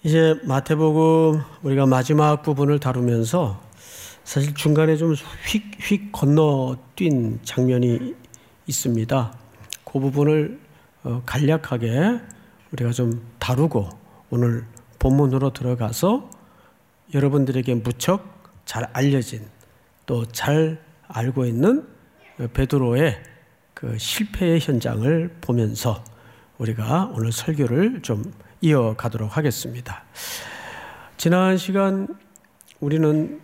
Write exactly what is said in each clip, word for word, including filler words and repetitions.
이제 마태복음 우리가 마지막 부분을 다루면서 사실 중간에 좀 휙휙 건너뛴 장면이 있습니다. 그 부분을 간략하게 우리가 좀 다루고 오늘 본문으로 들어가서 여러분들에게 무척 잘 알려진 또 잘 알고 있는 베드로의 그 실패의 현장을 보면서 우리가 오늘 설교를 좀 이어가도록 하겠습니다. 지난 시간 우리는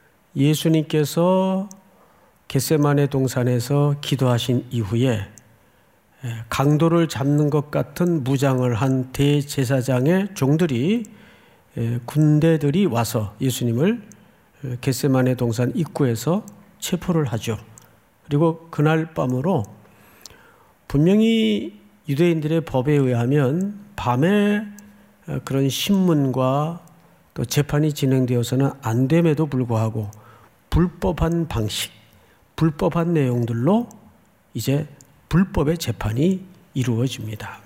예수님께서 겟세마네 동산에서 기도하신 이후에 강도를 잡는 것 같은 무장을 한 대제사장의 종들이 군대들이 와서 예수님을 겟세마네 동산 입구에서 체포를 하죠. 그리고 그날 밤으로 분명히 유대인들의 법에 의하면 밤에 그런 신문과 또 재판이 진행되어서는 안 됨에도 불구하고 불법한 방식, 불법한 내용들로 이제 불법의 재판이 이루어집니다.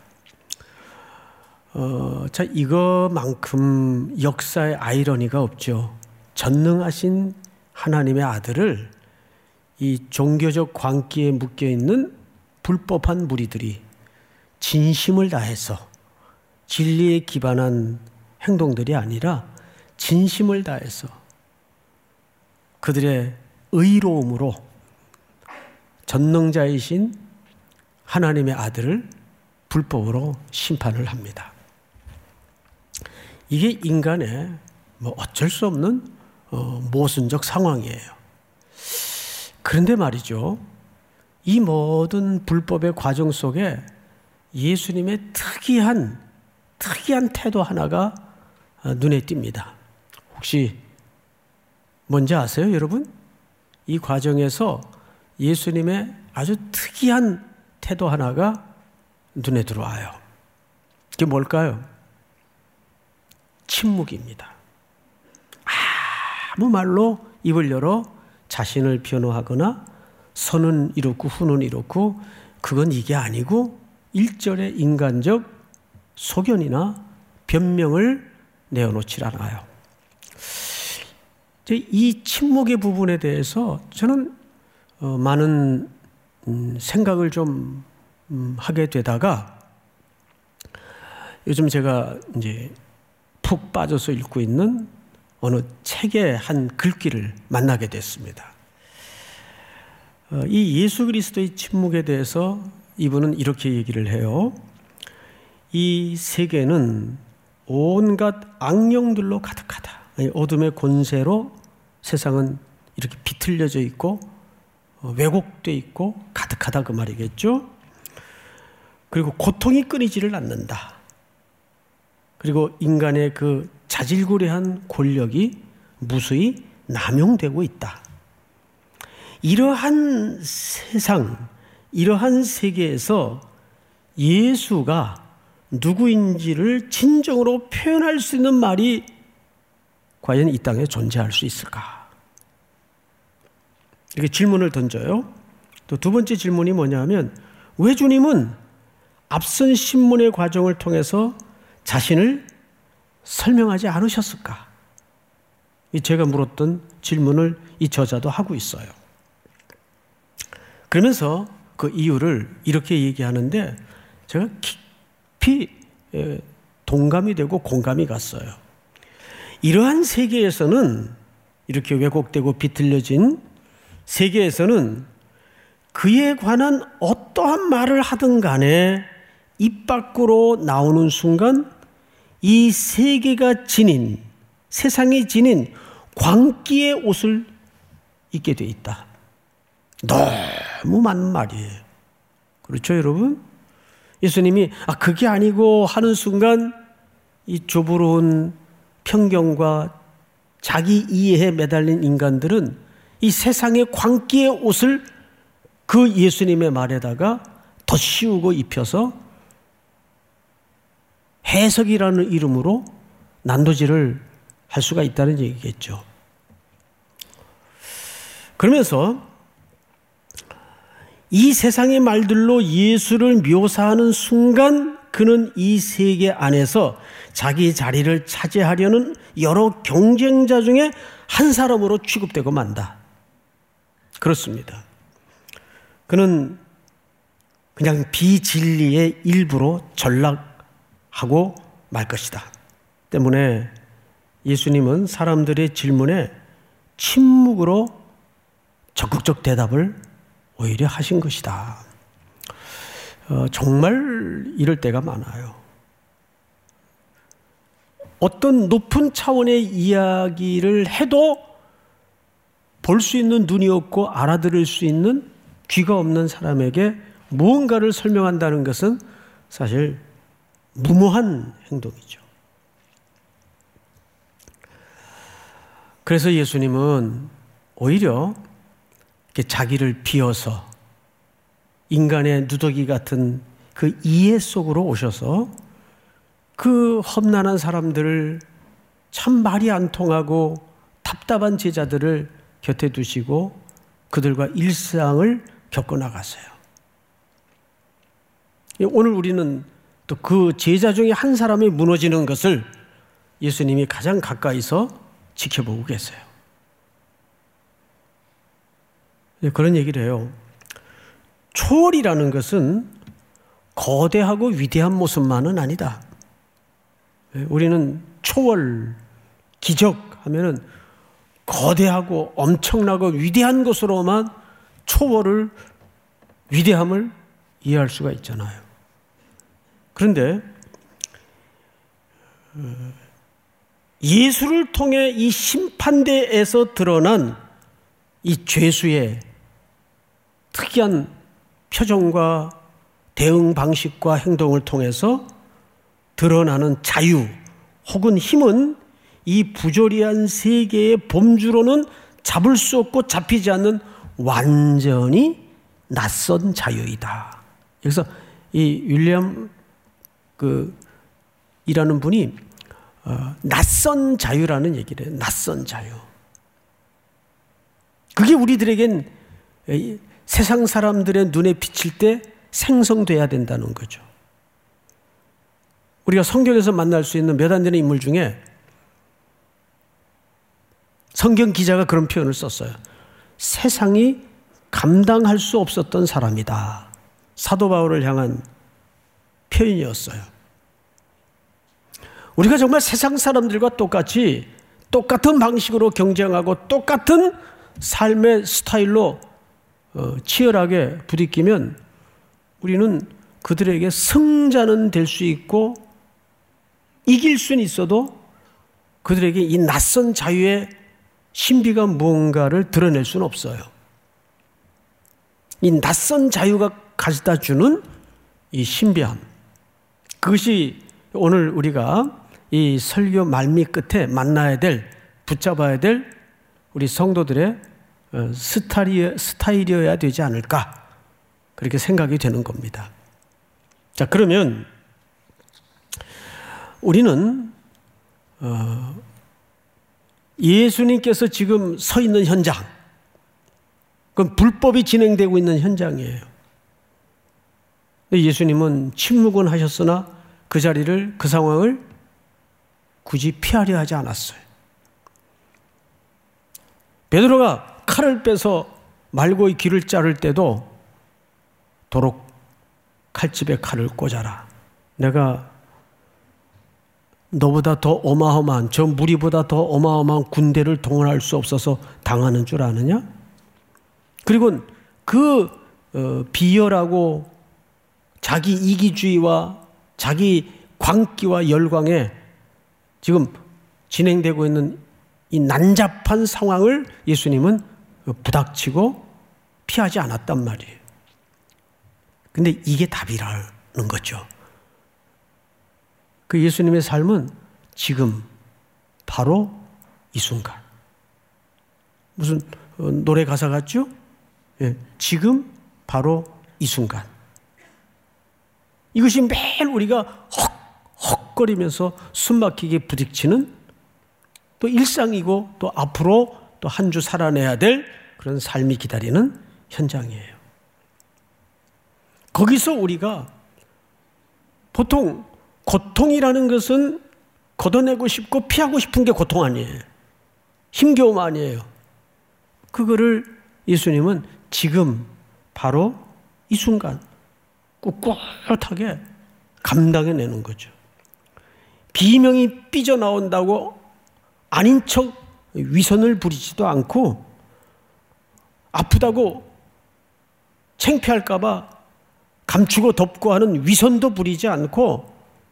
어, 자, 이거만큼 역사의 아이러니가 없죠. 전능하신 하나님의 아들을 이 종교적 광기에 묶여있는 불법한 무리들이 진심을 다해서 진리에 기반한 행동들이 아니라 진심을 다해서 그들의 의로움으로 전능자이신 하나님의 아들을 불법으로 심판을 합니다. 이게 인간의 뭐 어쩔 수 없는 어, 모순적 상황이에요. 그런데 말이죠, 이 모든 불법의 과정 속에 예수님의 특이한 특이한 태도 하나가 눈에 띕니다. 혹시 뭔지 아세요, 여러분? 이 과정에서 예수님의 아주 특이한 태도 하나가 눈에 들어와요. 그게 뭘까요? 침묵입니다. 아무 말로 입을 열어 자신을 변호하거나 선은 이렇고 후는 이렇고 그건 이게 아니고 일절의 인간적 소견이나 변명을 내어놓질 않아요. 이 침묵의 부분에 대해서 저는 많은 생각을 좀 하게 되다가 요즘 제가 이제 푹 빠져서 읽고 있는 어느 책의 한 글귀를 만나게 됐습니다. 이 예수 그리스도의 침묵에 대해서 이분은 이렇게 얘기를 해요. 이 세계는 온갖 악령들로 가득하다. 어둠의 권세로 세상은 이렇게 비틀려져 있고 왜곡되어 있고 가득하다 그 말이겠죠. 그리고 고통이 끊이지를 않는다. 그리고 인간의 그 자질구레한 권력이 무수히 남용되고 있다. 이러한 세상, 이러한 세계에서 예수가 누구인지를 진정으로 표현할 수 있는 말이 과연 이 땅에 존재할 수 있을까? 이렇게 질문을 던져요. 또 두 번째 질문이 뭐냐면, 왜 주님은 앞선 신문의 과정을 통해서 자신을 설명하지 않으셨을까? 제가 물었던 질문을 이 저자도 하고 있어요. 그러면서 그 이유를 이렇게 얘기하는데 제가 깊이 동감이 되고 공감이 갔어요. 이러한 세계에서는, 이렇게 왜곡되고 비틀려진 세계에서는 그에 관한 어떠한 말을 하든 간에 입 밖으로 나오는 순간 이 세계가 지닌, 세상이 지닌 광기의 옷을 입게 돼 있다. 너무 많은 말이에요. 그렇죠, 여러분? 예수님이 아 그게 아니고 하는 순간 이 조부러운 편견과 자기 이해에 매달린 인간들은 이 세상의 광기의 옷을 그 예수님의 말에다가 더 씌우고 입혀서 해석이라는 이름으로 난도질을 할 수가 있다는 얘기겠죠. 그러면서 이 세상의 말들로 예수를 묘사하는 순간 그는 이 세계 안에서 자기 자리를 차지하려는 여러 경쟁자 중에 한 사람으로 취급되고 만다. 그렇습니다. 그는 그냥 비진리의 일부로 전락하고 말 것이다. 때문에 예수님은 사람들의 질문에 침묵으로 적극적 대답을 오히려 하신 것이다. 어, 정말 이럴 때가 많아요. 어떤 높은 차원의 이야기를 해도 볼 수 있는 눈이 없고 알아들을 수 있는 귀가 없는 사람에게 무언가를 설명한다는 것은 사실 무모한 행동이죠. 그래서 예수님은 오히려 이렇게 자기를 비워서 인간의 누더기 같은 그 이해 속으로 오셔서 그 험난한 사람들을 참 말이 안 통하고 답답한 제자들을 곁에 두시고 그들과 일상을 겪어나가세요. 오늘 우리는 또 그 제자 중에 한 사람이 무너지는 것을 예수님이 가장 가까이서 지켜보고 계세요. 그런 얘기를 해요. 초월이라는 것은 거대하고 위대한 모습만은 아니다. 우리는 초월, 기적 하면은 거대하고 엄청나고 위대한 것으로만 초월을, 위대함을 이해할 수가 있잖아요. 그런데 예수를 통해 이 심판대에서 드러난 이 죄수의 특이한 표정과 대응 방식과 행동을 통해서 드러나는 자유 혹은 힘은 이 부조리한 세계의 범주로는 잡을 수 없고 잡히지 않는 완전히 낯선 자유이다. 여기서 이 윌리엄 그 이라는 분이 어, 낯선 자유라는 얘기를 해요. 낯선 자유. 그게 우리들에겐 세상 사람들의 눈에 비칠 때 생성돼야 된다는 거죠. 우리가 성경에서 만날 수 있는 몇 안 되는 인물 중에 성경 기자가 그런 표현을 썼어요. 세상이 감당할 수 없었던 사람이다. 사도 바울을 향한 표현이었어요. 우리가 정말 세상 사람들과 똑같이 똑같은 방식으로 경쟁하고 똑같은 삶의 스타일로 어, 치열하게 부딪히면 우리는 그들에게 승자는 될 수 있고 이길 수는 있어도 그들에게 이 낯선 자유의 신비가 무언가를 드러낼 수는 없어요. 이 낯선 자유가 가져다 주는 이 신비함, 그것이 오늘 우리가 이 설교 말미 끝에 만나야 될, 붙잡아야 될 우리 성도들의 스타일이, 스타일이어야 되지 않을까, 그렇게 생각이 되는 겁니다. 자, 그러면 우리는 어, 예수님께서 지금 서 있는 현장, 그건 불법이 진행되고 있는 현장이에요. 예수님은 침묵은 하셨으나 그 자리를, 그 상황을 굳이 피하려 하지 않았어요. 베드로가 칼을 빼서 말고의 귀를 자를 때도 도로 칼집에 칼을 꽂아라. 내가 너보다 더 어마어마한, 저 무리보다 더 어마어마한 군대를 동원할 수 없어서 당하는 줄 아느냐? 그리고 그 어, 비열하고 자기 이기주의와 자기 광기와 열광에 지금 진행되고 있는 이 난잡한 상황을 예수님은 부닥치고 피하지 않았단 말이에요. 근데 이게 답이라는 거죠. 그 예수님의 삶은 지금 바로 이 순간. 무슨 노래 가사 같죠? 예, 지금 바로 이 순간. 이것이 매일 우리가 헉헉거리면서 숨막히게 부딪히는 또 일상이고 또 앞으로 또 한 주 살아내야 될 그런 삶이 기다리는 현장이에요. 거기서 우리가 보통 고통이라는 것은 걷어내고 싶고 피하고 싶은 게 고통 아니에요. 힘겨움 아니에요. 그거를 예수님은 지금 바로 이 순간 꿋꿋하게 감당해내는 거죠. 비명이 삐져나온다고 아닌 척 위선을 부리지도 않고 아프다고 창피할까 봐 감추고 덮고 하는 위선도 부리지 않고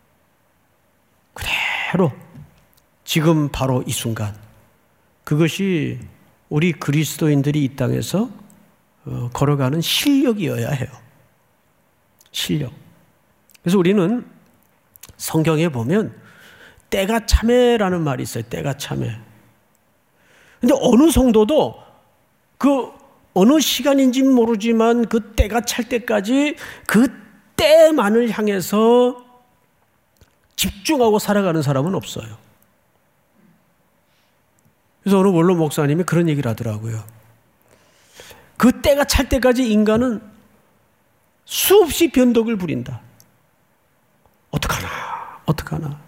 그대로 지금 바로 이 순간, 그것이 우리 그리스도인들이 이 땅에서 걸어가는 실력이어야 해요. 실력. 그래서 우리는 성경에 보면 때가 참에라는 말이 있어요. 때가 참에. 근데 어느 성도도 그 어느 시간인지는 모르지만 그 때가 찰 때까지 그 때만을 향해서 집중하고 살아가는 사람은 없어요. 그래서 어느 원로 목사님이 그런 얘기를 하더라고요. 그 때가 찰 때까지 인간은 수없이 변덕을 부린다. 어떡하나, 어떡하나.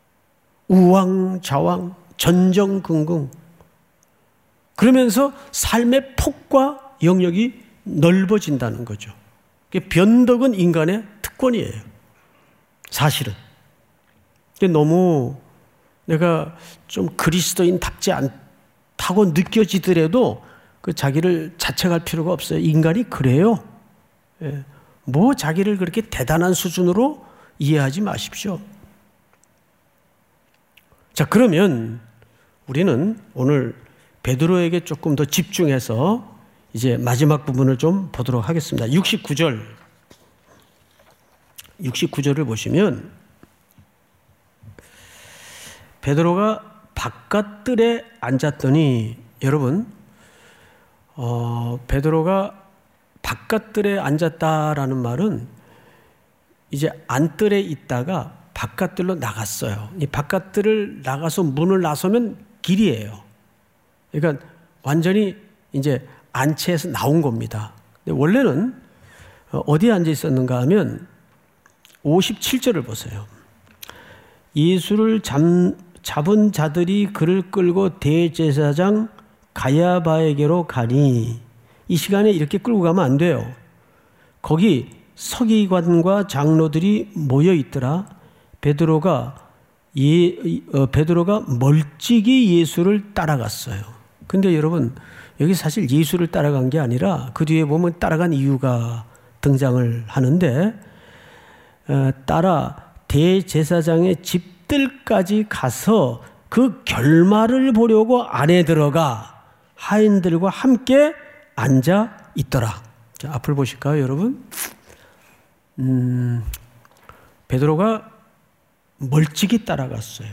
우왕좌왕, 전전긍긍. 그러면서 삶의 폭과 영역이 넓어진다는 거죠. 변덕은 인간의 특권이에요. 사실은. 너무 내가 좀 그리스도인답지 않다고 느껴지더라도 그 자기를 자책할 필요가 없어요. 인간이 그래요. 예. 뭐 자기를 그렇게 대단한 수준으로 이해하지 마십시오. 자, 그러면 우리는 오늘 베드로에게 조금 더 집중해서 이제 마지막 부분을 좀 보도록 하겠습니다. 육십구 절. 육십구 절을 보시면 베드로가 바깥뜰에 앉았더니, 여러분, 어, 베드로가 바깥뜰에 앉았다라는 말은 이제 안뜰에 있다가 바깥뜰로 나갔어요. 이 바깥뜰을 나가서 문을 나서면 길이에요. 그러니까 완전히 이제 안채에서 나온 겁니다. 근데 원래는 어디에 앉아 있었는가 하면 오십칠 절을 보세요. 예수를 잡, 잡은 자들이 그를 끌고 대제사장 가야바에게로 가니, 이 시간에 이렇게 끌고 가면 안 돼요. 거기 서기관과 장로들이 모여 있더라. 베드로가 예, 어, 베드로가 멀찍이 예수를 따라갔어요. 근데 여러분, 여기 사실 예수를 따라간 게 아니라 그 뒤에 보면 따라간 이유가 등장을 하는데, 어, 따라 대제사장의 집들까지 가서 그 결말을 보려고 안에 들어가 하인들과 함께 앉아 있더라. 자, 앞을 보실까요, 여러분? 음, 베드로가 멀찍이 따라갔어요.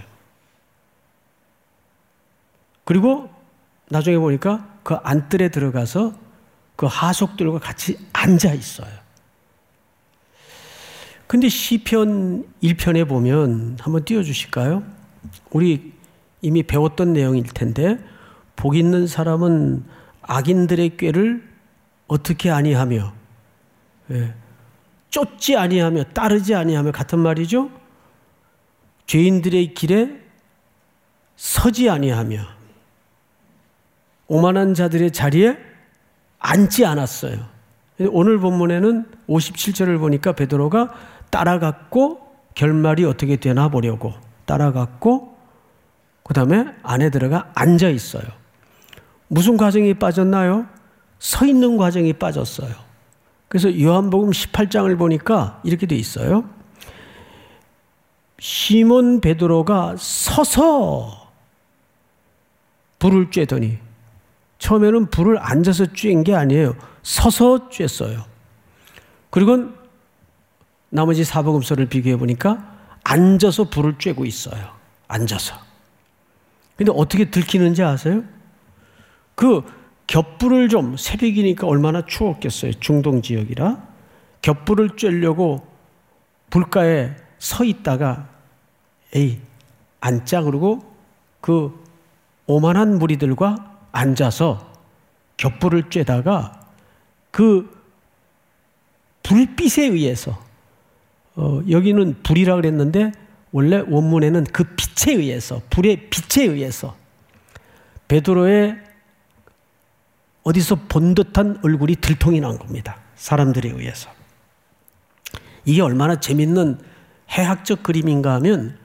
그리고 나중에 보니까 그 안뜰에 들어가서 그 하속들과 같이 앉아 있어요. 근데 시편 일 편에 보면 한번 띄워주실까요? 우리 이미 배웠던 내용일 텐데, 복 있는 사람은 악인들의 꾀를 어떻게 아니하며, 예, 쫓지 아니하며 따르지 아니하며, 같은 말이죠. 죄인들의 길에 서지 아니하며 오만한 자들의 자리에 앉지 않았어요. 오늘 본문에는 오십칠 절을 보니까 베드로가 따라갔고 결말이 어떻게 되나 보려고 따라갔고 그 다음에 안에 들어가 앉아 있어요. 무슨 과정이 빠졌나요? 서 있는 과정이 빠졌어요. 그래서 요한복음 십팔 장을 보니까 이렇게 돼 있어요. 시몬 베드로가 서서 불을 쬐더니, 처음에는 불을 앉아서 쬐는 게 아니에요. 서서 쬐어요. 그리고 나머지 사복음서를 비교해 보니까 앉아서 불을 쬐고 있어요. 앉아서. 근데 어떻게 들키는지 아세요? 그 겹불을 좀, 새벽이니까 얼마나 추웠겠어요. 중동 지역이라. 겹불을 쬐려고 불가에 서 있다가 에이 앉자 그러고 그 오만한 무리들과 앉아서 겹불을 쬐다가 그 불빛에 의해서, 어, 여기는 불이라 그랬는데 원래 원문에는 그 빛에 의해서, 불의 빛에 의해서 베드로의 어디서 본 듯한 얼굴이 들통이 난 겁니다. 사람들에 의해서. 이게 얼마나 재밌는 해학적 그림인가 하면,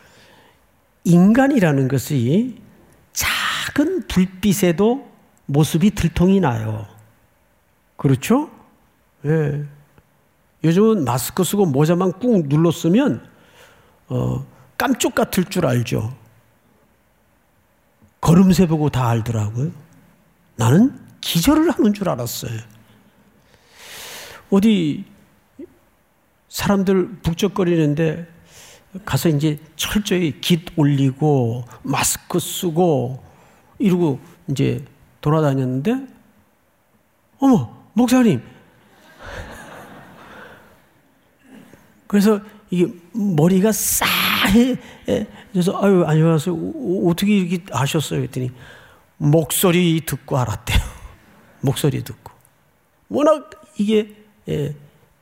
인간이라는 것이 작은 불빛에도 모습이 들통이 나요. 그렇죠? 예. 요즘은 마스크 쓰고 모자만 꾹 눌러 쓰면 어, 깜쪽 같을 줄 알죠. 걸음새 보고 다 알더라고요. 나는 기절을 하는 줄 알았어요. 어디 사람들 북적거리는데 가서 이제 철저히 깃 올리고 마스크 쓰고 이러고 이제 돌아다녔는데, 어머, 목사님. 그래서 이게 머리가 싸해. 그래서 아유, 안녕하세요. 어떻게 이렇게 아셨어요? 했더니 목소리 듣고 알았대요. 목소리 듣고. 워낙 이게 예,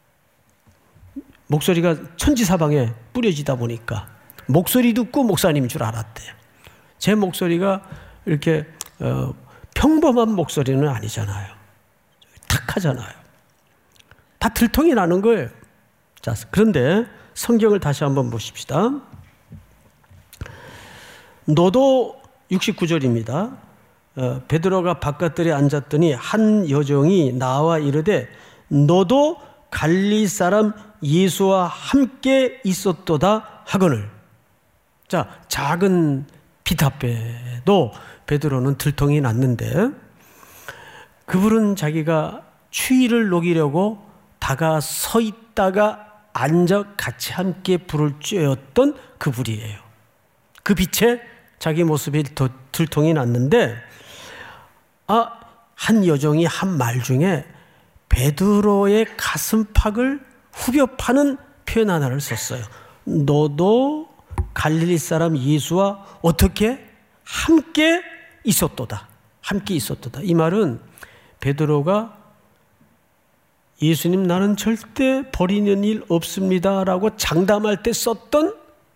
목소리가 천지사방에 뿌려지다 보니까 목소리 듣고 목사님인 줄 알았대요. 제 목소리가 이렇게 어, 평범한 목소리는 아니잖아요. 탁하잖아요. 다 들통이 나는 거예요. 자, 그런데 성경을 다시 한번 보십시다. 너도 육십구 절입니다. 어, 베드로가 바깥들에 앉았더니 한 여종이 나와 이르되 너도 갈릴리 사람 예수와 함께 있었도다 하거늘. 자, 작은 빛 앞에도 베드로는 들통이 났는데, 그분은 자기가 추위를 녹이려고 다가서 있다가 앉아 같이 함께 불을 쬐었던 그 불이에요. 그 빛에 자기 모습이 더 들통이 났는데, 아, 한 여종이 한 말 중에 베드로의 가슴팍을 후벼 파는 표현 하나를 썼어요. 너도 갈릴리 사람 예수와 어떻게 함께 있었도다. 함께 있었도다. 이 말은 베드로가 예수님 나는 절대 버리는 일 없습니다 라고 장담할 때 썼던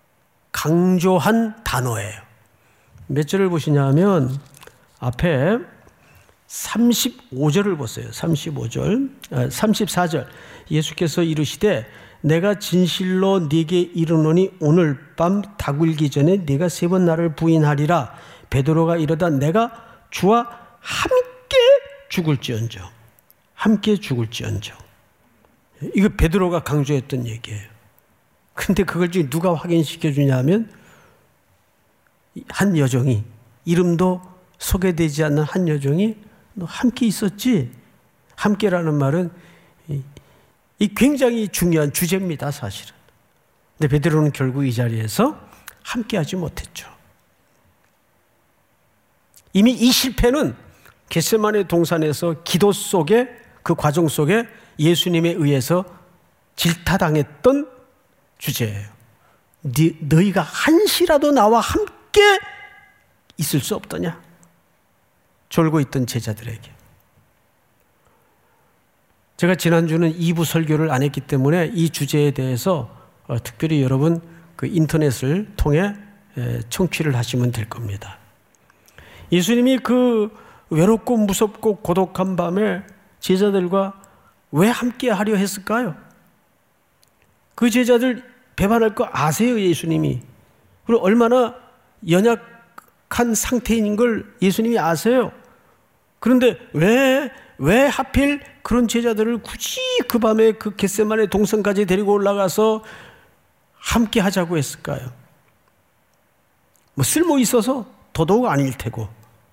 강조한 단어예요. 몇 절을 보시냐 하면 앞에 삼십오 절을 보세요. 삼십오 절, 아, 삼십사 절. 예수께서 이르시되 내가 진실로 네게 이르노니 오늘 밤 다굴기 전에 네가 세 번 나를 부인하리라. 베드로가 이르다 내가 주와 함께 죽을지언정. 함께 죽을지언정. 이거 베드로가 강조했던 얘기예요. 근데 그걸 지금 누가 확인시켜 주냐면 한 여종이, 이름도 소개되지 않는 한 여종이 너 함께 있었지? 함께라는 말은 이 굉장히 중요한 주제입니다, 사실은. 근데 베드로는 결국 이 자리에서 함께하지 못했죠. 이미 이 실패는 겟세마네 동산에서 기도 속에, 그 과정 속에 예수님에 의해서 질타당했던 주제예요. 네, 너희가 한시라도 나와 함께 있을 수 없더냐? 졸고 있던 제자들에게. 제가 지난주는 이 부 설교를 안 했기 때문에 이 주제에 대해서 어, 특별히 여러분 그 인터넷을 통해 에, 청취를 하시면 될 겁니다. 예수님이 그 외롭고 무섭고 고독한 밤에 제자들과 왜 함께 하려 했을까요? 그 제자들 배반할 거 아세요, 예수님이. 그리고 얼마나 연약한 상태인 걸 예수님이 아세요. 그런데 왜, 왜 하필 그런 제자들을 굳이 그 밤에 그 겟세마네 동산까지 데리고 올라가서 함께 하자고 했을까요? 뭐 쓸모 있어서 더더욱 아닐 테고.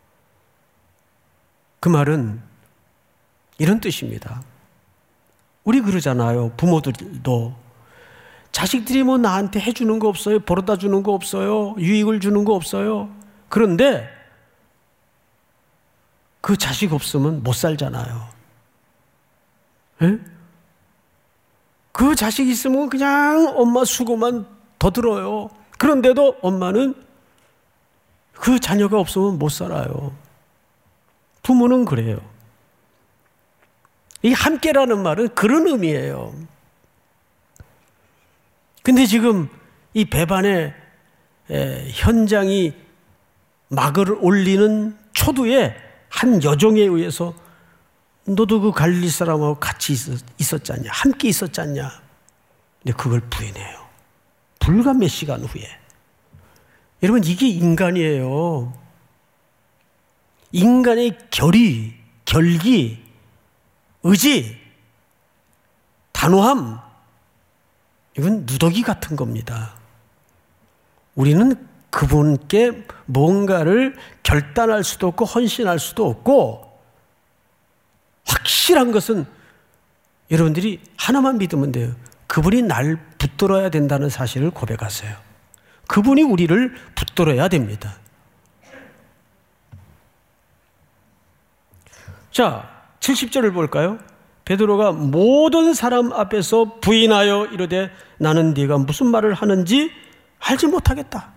그 말은 이런 뜻입니다. 우리 그러잖아요. 부모들도 자식들이 뭐 나한테 해주는 거 없어요. 벌어다 주는 거 없어요. 유익을 주는 거 없어요. 그런데 그 자식 없으면 못 살잖아요. 에? 그 자식 있으면 그냥 엄마 수고만 더 들어요. 그런데도 엄마는 그 자녀가 없으면 못 살아요. 부모는 그래요. 이 함께라는 말은 그런 의미예요. 근데 지금 이 배반의 에, 현장이 막을 올리는 초두에 한 여종에 의해서 너도 그 갈릴리 사람하고 같이 있었, 있었지 않냐, 함께 있었지 않냐. 근데 그걸 부인해요. 불과 몇 시간 후에. 여러분, 이게 인간이에요. 인간의 결의, 결기, 의지, 단호함, 이건 누더기 같은 겁니다. 우리는 그분께 뭔가를 결단할 수도 없고 헌신할 수도 없고, 확실한 것은 여러분들이 하나만 믿으면 돼요. 그분이 날 붙들어야 된다는 사실을 고백하세요. 그분이 우리를 붙들어야 됩니다. 자, 칠십 절을 볼까요? 베드로가 모든 사람 앞에서 부인하여 이르되 나는 네가 무슨 말을 하는지 알지 못하겠다.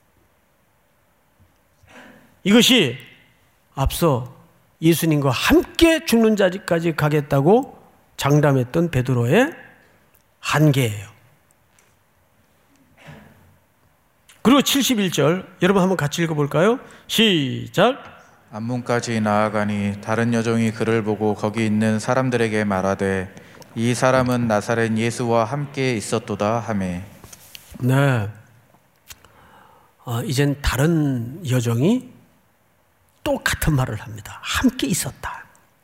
이것이 앞서 예수님과 함께 죽는 자리까지 가겠다고 장담했던 베드로의 한계예요. 그리고 칠십일 절 여러분 한번 같이 읽어볼까요? 시작. 안문까지 나아가니 다른 여종이 그를 보고 거기 있는 사람들에게 말하되 이 사람은 나사렛 예수와 함께 있었도다 하매. 네. 어, 이젠 다른 여종이 똑같은 말을 합니다. 함께 있었다.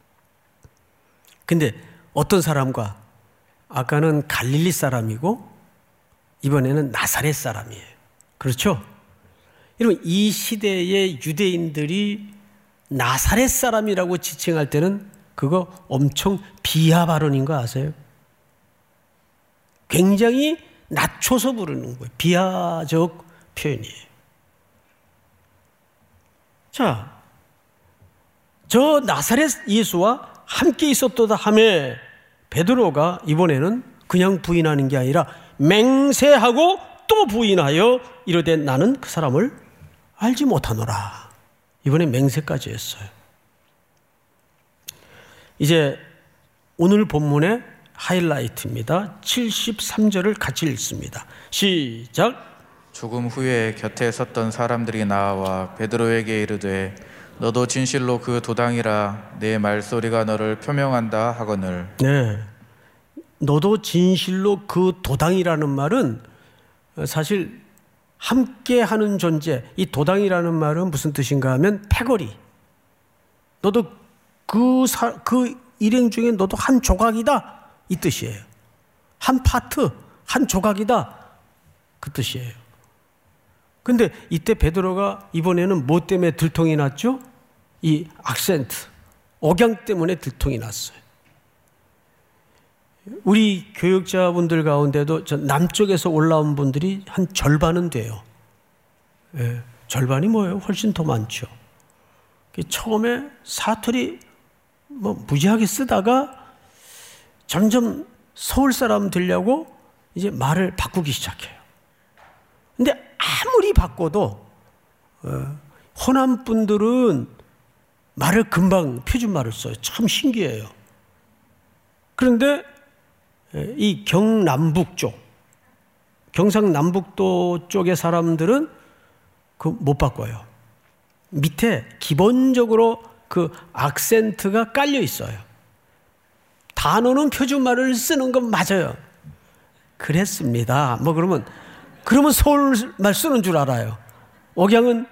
근데 어떤 사람과? 아까는 갈릴리 사람이고 이번에는 나사렛 사람이에요. 그렇죠? 여러분, 이 시대의 유대인들이 나사렛 사람이라고 지칭할 때는 그거 엄청 비하 발언인 거 아세요? 굉장히 낮춰서 부르는 거예요. 비하적 표현이에요. 자, 저 나사렛 예수와 함께 있었도다 하매 베드로가 이번에는 그냥 부인하는 게 아니라 맹세하고 또 부인하여 이르되 나는 그 사람을 알지 못하노라. 이번에 맹세까지 했어요. 이제 오늘 본문의 하이라이트입니다. 칠십삼 절을 같이 읽습니다. 시작. 조금 후에 곁에 섰던 사람들이 나와 베드로에게 이르되 너도 진실로 그 도당이라 내 말소리가 너를 표명한다 하거늘. 네, 너도 진실로 그 도당이라는 말은 사실 함께하는 존재, 이 도당이라는 말은 무슨 뜻인가 하면 패거리. 너도 그, 사, 그 일행 중에 너도 한 조각이다 이 뜻이에요. 한 파트, 한 조각이다 그 뜻이에요. 근데 이때 베드로가 이번에는 뭐 때문에 들통이 났죠? 이 악센트, 억양 때문에 들통이 났어요. 우리 교육자분들 가운데도 저 남쪽에서 올라온 분들이 한 절반은 돼요. 예, 절반이 뭐예요? 훨씬 더 많죠. 처음에 사투리 뭐 무지하게 쓰다가 점점 서울 사람 되려고 이제 말을 바꾸기 시작해요. 근데 아무리 바꿔도 어, 호남 분들은 말을 금방 표준말을 써요. 참 신기해요. 그런데 이 경남북 쪽, 경상남북도 쪽의 사람들은 그 못 바꿔요. 밑에 기본적으로 그 악센트가 깔려 있어요. 단어는 표준말을 쓰는 건 맞아요. 그랬습니다. 뭐 그러면 그러면 서울말 쓰는 줄 알아요. 억양은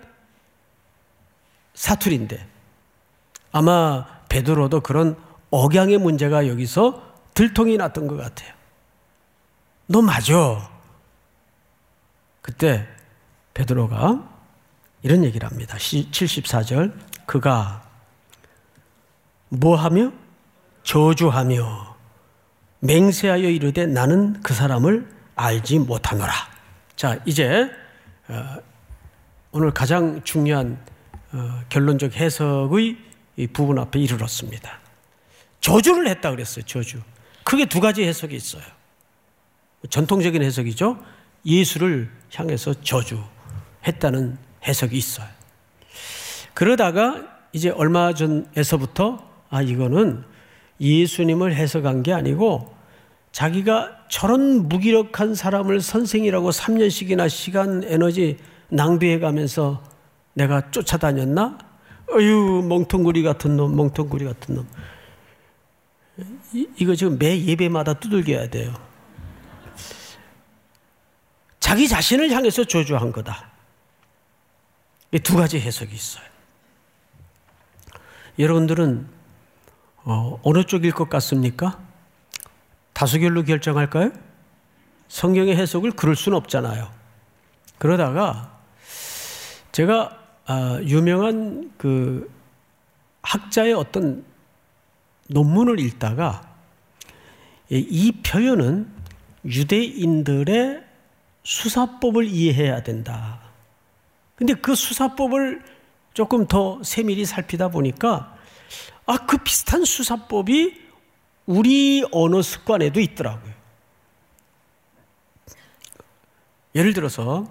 사투리인데 아마 베드로도 그런 억양의 문제가 여기서 들통이 났던 것 같아요. 너 맞아. 그때 베드로가 이런 얘기를 합니다. 칠십사 절 그가 뭐하며? 저주하며 맹세하여 이르되 나는 그 사람을 알지 못하노라. 자, 이제 오늘 가장 중요한 결론적 해석의 이 부분 앞에 이르렀습니다. 저주를 했다 그랬어요. 저주. 크게 두 가지 해석이 있어요. 전통적인 해석이죠. 예수를 향해서 저주했다는 해석이 있어요. 그러다가 이제 얼마 전에서부터 아 이거는 예수님을 해석한 게 아니고 자기가 저런 무기력한 사람을 선생이라고 삼 년씩이나 시간, 에너지 낭비해 가면서 내가 쫓아다녔나? 어휴, 멍텅구리 같은 놈, 멍텅구리 같은 놈. 이, 이거 지금 매 예배마다 두들겨야 돼요. 자기 자신을 향해서 저주한 거다. 두 가지 해석이 있어요. 여러분들은 어, 어느 쪽일 것 같습니까? 다수결로 결정할까요? 성경의 해석을 그럴 수는 없잖아요. 그러다가 제가 아, 유명한 그 학자의 어떤 논문을 읽다가 이 표현은 유대인들의 수사법을 이해해야 된다. 근데 그 수사법을 조금 더 세밀히 살피다 보니까 아, 그 비슷한 수사법이 우리 언어 습관에도 있더라고요. 예를 들어서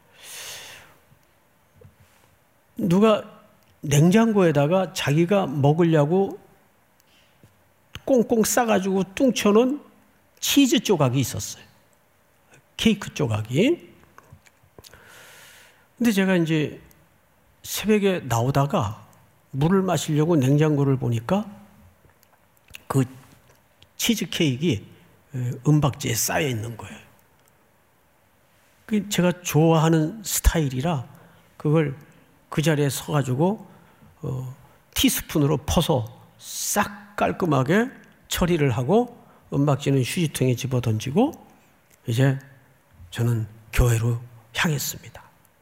누가 냉장고에다가 자기가 먹으려고 꽁꽁 싸가지고 뚱쳐놓은 치즈 조각이 있었어요. 케이크 조각이. 근데 제가 이제 새벽에 나오다가 물을 마시려고 냉장고를 보니까 그 치즈 케이크가 은박지에 쌓여 있는 거예요. 제가 좋아하는 스타일이라 그걸 그 자리에 서가지고 어, 티스푼으로 퍼서 싹 깔끔하게 처리를 하고 은박지는 휴지통에 집어 던지고 이제 저는 교회로 향했습니다.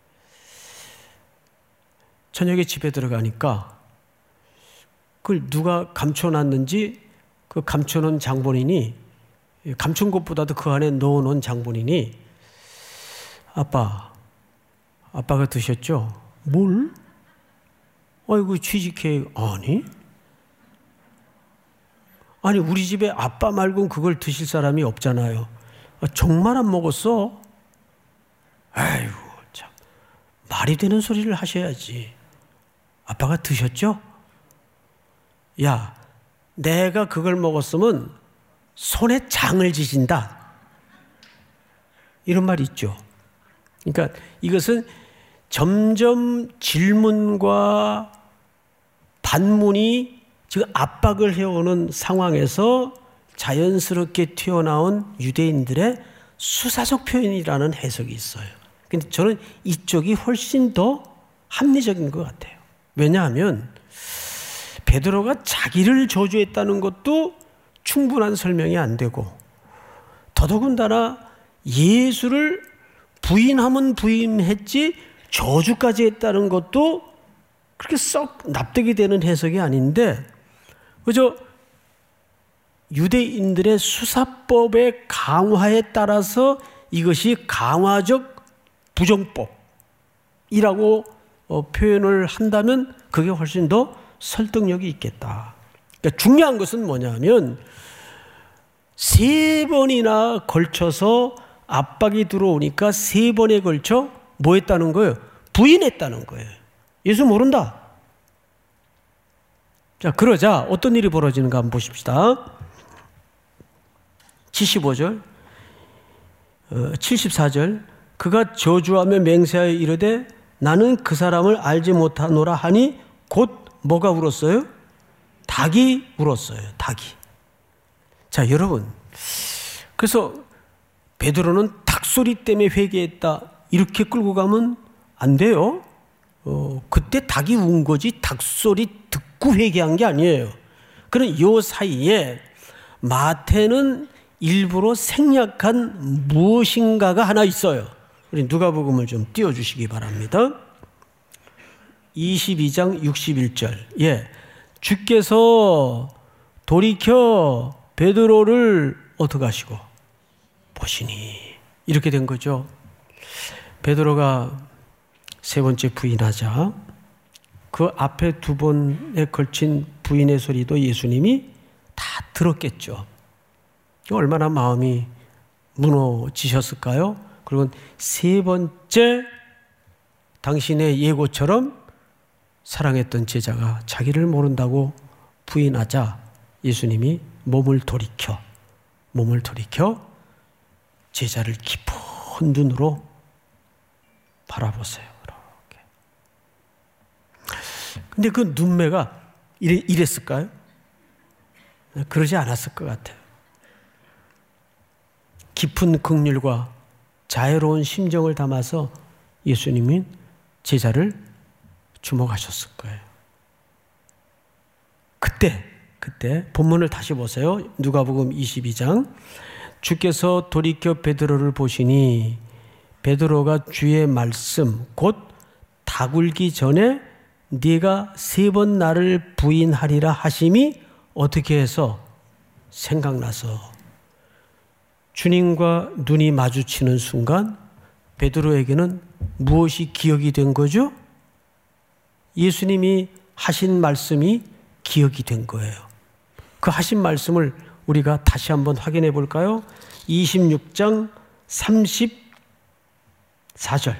저녁에 집에 들어가니까 그걸 누가 감춰놨는지 그 감춰놓은 장본인이, 감춘 것보다도 그 안에 넣어놓은 장본인이 아빠, 아빠가 드셨죠? 뭘? 아이고 치즈케이크. 아니? 아니 우리 집에 아빠 말고는 그걸 드실 사람이 없잖아요. 아, 정말 안 먹었어? 아이고 참, 말이 되는 소리를 하셔야지. 아빠가 드셨죠? 야, 내가 그걸 먹었으면 손에 장을 지진다. 이런 말이 있죠. 그러니까 이것은 점점 질문과 반문이 지금 압박을 해오는 상황에서 자연스럽게 튀어나온 유대인들의 수사적 표현이라는 해석이 있어요. 근데 저는 이쪽이 훨씬 더 합리적인 것 같아요. 왜냐하면 베드로가 자기를 저주했다는 것도 충분한 설명이 안 되고 더더군다나 예수를 부인하면 부인했지 저주까지 했다는 것도 그렇게 썩 납득이 되는 해석이 아닌데 그저 유대인들의 수사법의 강화에 따라서 이것이 강화적 부정법이라고 어, 표현을 한다면 그게 훨씬 더 설득력이 있겠다. 그러니까 중요한 것은 뭐냐면 세 번이나 걸쳐서 압박이 들어오니까 세 번에 걸쳐 뭐 했다는 거예요? 부인했다는 거예요. 예수 모른다. 자, 그러자 어떤 일이 벌어지는가 한번 보십시다. 칠십오 절, 칠십사 절, 그가 저주하며 맹세하여 이르되 나는 그 사람을 알지 못하노라 하니 곧 뭐가 울었어요? 닭이 울었어요. 닭이. 자, 여러분, 그래서 베드로는 닭소리 때문에 회개했다 이렇게 끌고 가면 안 돼요. 어, 그때 닭이 운 거지 닭소리 듣고 회개한 게 아니에요. 그럼 요 사이에 마태는 일부러 생략한 무엇인가가 하나 있어요. 우리 누가복음을 좀 띄워주시기 바랍니다. 이십이 장 육십일 절. 예, 주께서 돌이켜 베드로를 어떻게 하시고 보시니 이렇게 된 거죠. 베드로가 세 번째 부인하자 그 앞에 두 번에 걸친 부인의 소리도 예수님이 다 들었겠죠. 얼마나 마음이 무너지셨을까요? 그리고 세 번째 당신의 예고처럼 사랑했던 제자가 자기를 모른다고 부인하자 예수님이 몸을 돌이켜 몸을 돌이켜 제자를 깊은 눈으로 바라보세요. 이렇게. 근데 그 눈매가 이래, 이랬을까요? 그러지 않았을 것 같아요. 깊은 긍휼과 자애로운 심정을 담아서 예수님이 제자를 주목하셨을 거예요. 그때, 그때 본문을 다시 보세요. 누가복음 이십이 장. 주께서 돌이켜 베드로를 보시니 베드로가 주의 말씀 곧 다 굴기 전에 네가 세 번 나를 부인하리라 하심이 어떻게 해서 생각나서 주님과 눈이 마주치는 순간 베드로에게는 무엇이 기억이 된 거죠? 예수님이 하신 말씀이 기억이 된 거예요. 그 하신 말씀을 우리가 다시 한번 확인해 볼까요? 이십육 장 삼십사 절.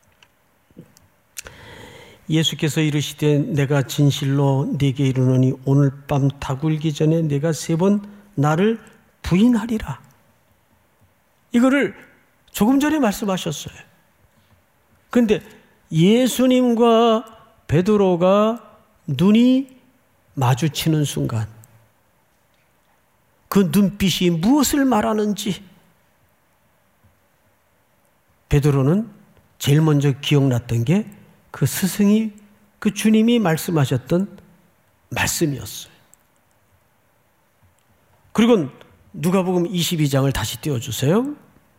예수께서 이르시되 내가 진실로 네게 이르노니 오늘 밤 다 굴기 전에 네가 세 번 나를 부인하리라. 이거를 조금 전에 말씀하셨어요. 그런데 예수님과 베드로가 눈이 마주치는 순간 그 눈빛이 무엇을 말하는지 베드로는 제일 먼저 기억났던 게 그 스승이 그 주님이 말씀하셨던 말씀이었어요. 그리고 누가복음 이십이 장을 다시 띄워주세요.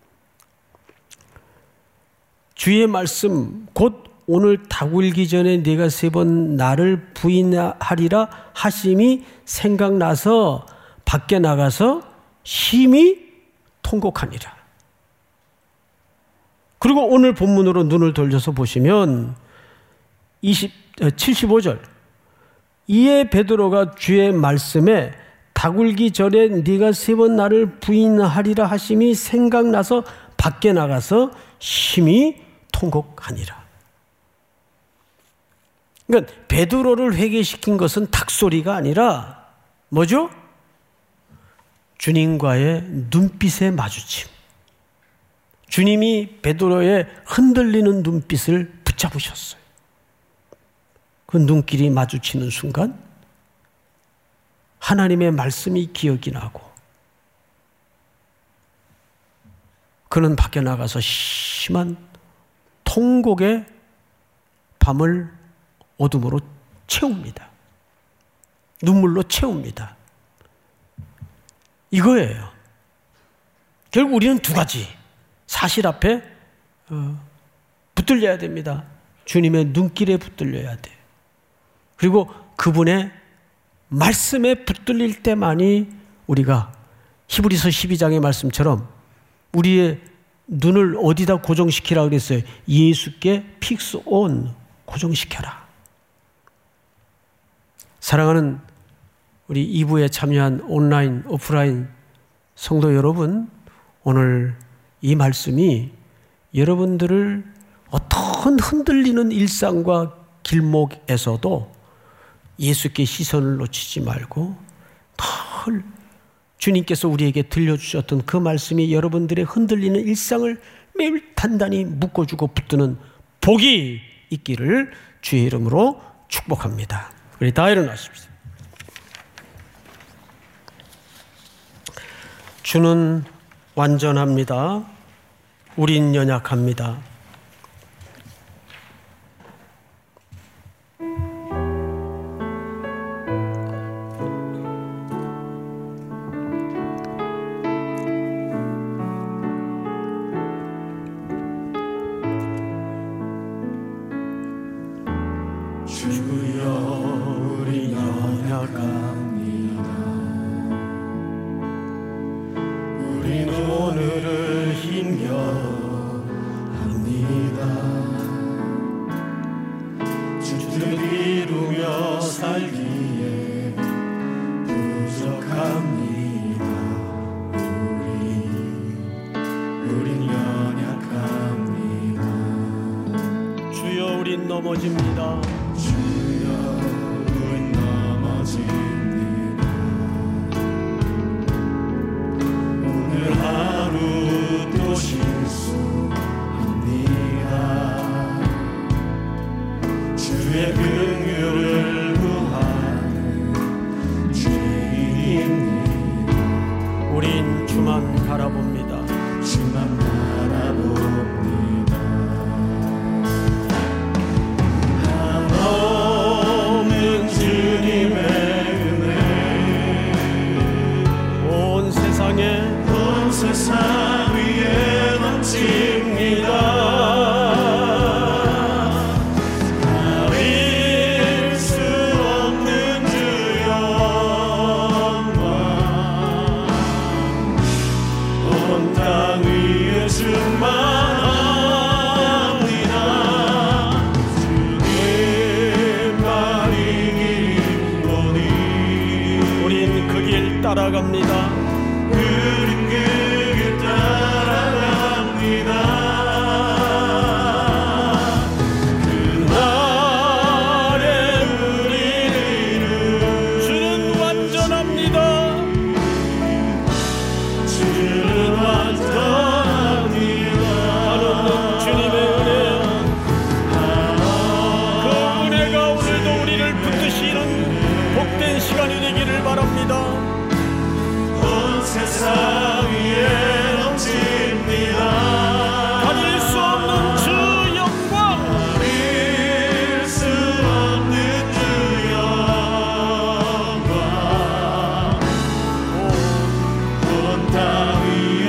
주의 말씀 곧 오늘 다 굴기 전에 네가 세 번 나를 부인하리라 하심이 생각나서 밖에 나가서 심히 통곡하니라. 그리고 오늘 본문으로 눈을 돌려서 보시면 칠십오 절. 이에 베드로가 주의 말씀에 다 굴기 전에 네가 세 번 나를 부인하리라 하심이 생각나서 밖에 나가서 심히 통곡하니라. 그러니까 베드로를 회개시킨 것은 닭소리가 아니라 뭐죠? 주님과의 눈빛의 마주침. 주님이 베드로의 흔들리는 눈빛을 붙잡으셨어요. 그 눈길이 마주치는 순간 하나님의 말씀이 기억이 나고 그는 밖에 나가서 심한 통곡의 밤을 어둠으로 채웁니다. 눈물로 채웁니다. 이거예요. 결국 우리는 두 가지 사실 앞에 어, 붙들려야 됩니다. 주님의 눈길에 붙들려야 돼요. 그리고 그분의 말씀에 붙들릴 때만이 우리가 히브리서 십이 장의 말씀처럼 우리의 눈을 어디다 고정시키라 그랬어요? 예수께 픽스 온, 고정시켜라. 사랑하는 우리 이 부에 참여한 온라인, 오프라인 성도 여러분, 오늘 이 말씀이 여러분들을 어떤 흔들리는 일상과 길목에서도 예수께 시선을 놓치지 말고 늘 주님께서 우리에게 들려주셨던 그 말씀이 여러분들의 흔들리는 일상을 매일 단단히 묶어주고 붙드는 복이 있기를 주의 이름으로 축복합니다. 우리 다 일어나십시오. 주는 완전합니다. 우린 연약합니다. 넘어집니다. 주여 우린 넘어집니다. 주의 긍휼을 구하는 주님. 우린 주만 바라봅니다. 주만 바라봅니다. 한없는 주님의 은혜 온 세상에 온 세상 위에 넘칩니다. 따라갑니다. 우린 그 길 따라갑니다. 그날의 우리를 주는 완전합니다. 주는 완전합니다. 한없는 주님의 은혜, 그 은혜가 오늘도 우리를 붙드시는 복된 시간이 되기를 바랍니다. 세상 위에 넘칩니다. 가릴 수 없는 주 영광, 가릴 수 없는 주 영광, 온 땅 위에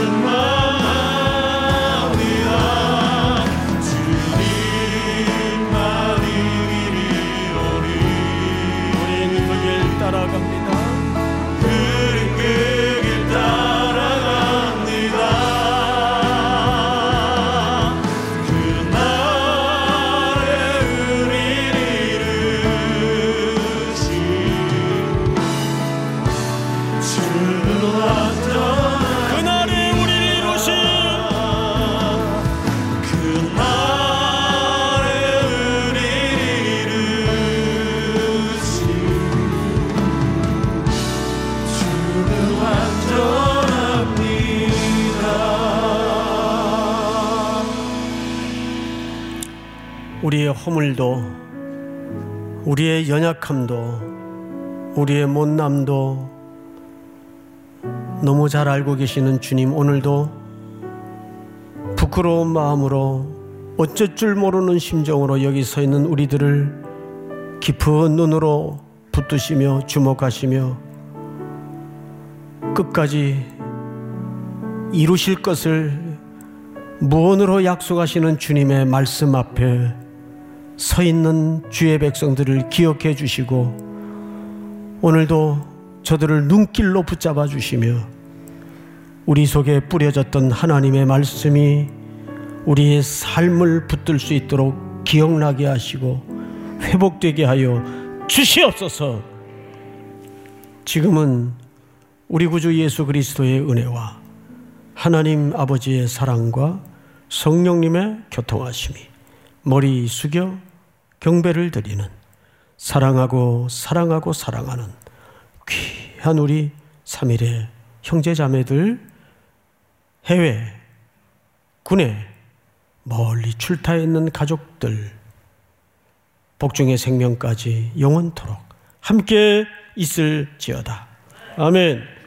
충만합니다. 주님만이 이리오니 우린 그 길 따라갑니다. 우리의 허물도, 우리의 연약함도, 우리의 못남도 너무 잘 알고 계시는 주님, 오늘도 부끄러운 마음으로 어쩔 줄 모르는 심정으로 여기 서 있는 우리들을 깊은 눈으로 붙드시며 주목하시며 끝까지 이루실 것을 무언으로 약속하시는 주님의 말씀 앞에 서 있는 주의 백성들을 기억해 주시고 오늘도 저들을 눈길로 붙잡아 주시며 우리 속에 뿌려졌던 하나님의 말씀이 우리의 삶을 붙들 수 있도록 기억나게 하시고 회복되게 하여 주시옵소서. 지금은 우리 구주 예수 그리스도의 은혜와 하나님 아버지의 사랑과 성령님의 교통하심이 머리 숙여 경배를 드리는 사랑하고 사랑하고 사랑하는 귀한 우리 삼일의 형제자매들, 해외, 군에 멀리 출타해 있는 가족들, 복중의 생명까지 영원토록 함께 있을지어다. 아멘.